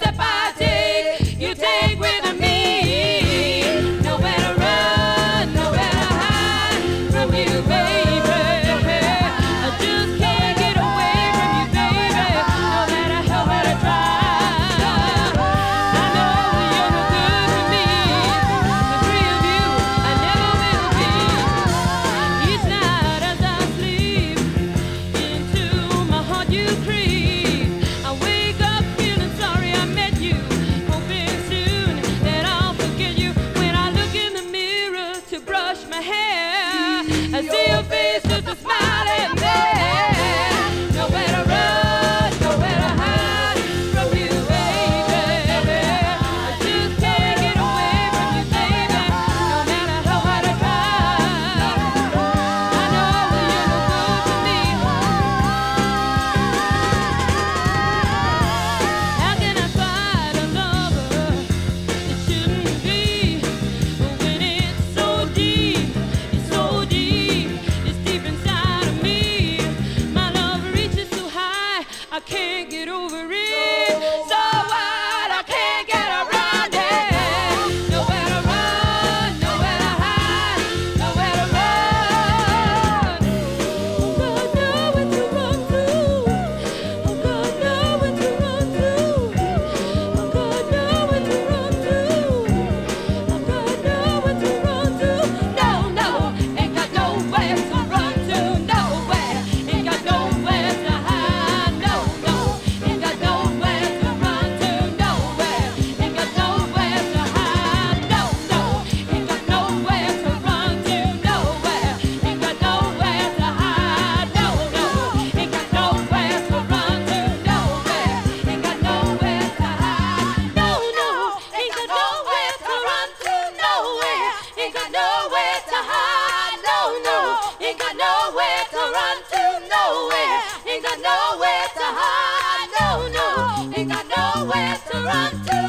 step I take, you take with me. Nowhere to run, nowhere to hide from you, baby. I just can't get away from you, baby. No matter how hard I try. I know you're no good for me. The three of you, I never will be. Each night as I sleep, into my heart you creep. I wake up feeling sorry I met you, hoping soon that I'll forget you. When I look in the mirror to brush my hair, I see your face just a smile at me. Nowhere to run, nowhere to hide from you, baby. I just can't get away from you, baby. No matter how hard I try. I know you're no good for me. How can I fight a lover that shouldn't be? When it's so deep, it's deep inside of me. My love reaches so high, I can't get over it. So wide, I can't get around it. Nowhere to run, nowhere to hide, nowhere to run. Oh God, nowhere to run to. Oh God, nowhere to run to. Oh God, nowhere to run to. Oh God, nowhere to run to. No, no, ain't got nowhere to run to. Nowhere, ain't got nowhere to hide. No, no, ain't got nowhere to run to. Nowhere, ain't got nowhere to hide. No, no, ain't got nowhere to run to. Nowhere, ain't got nowhere to hide. No, no, ain't got nowhere to run to. Nowhere, ain't got nowhere to hide. No, no, ain't got nowhere to run to. Nowhere, ain't got nowhere to hide. No, no, ain't got nowhere to run to. Nowhere, ain't got nowhere to hide. No, no, ain't got nowhere to run to.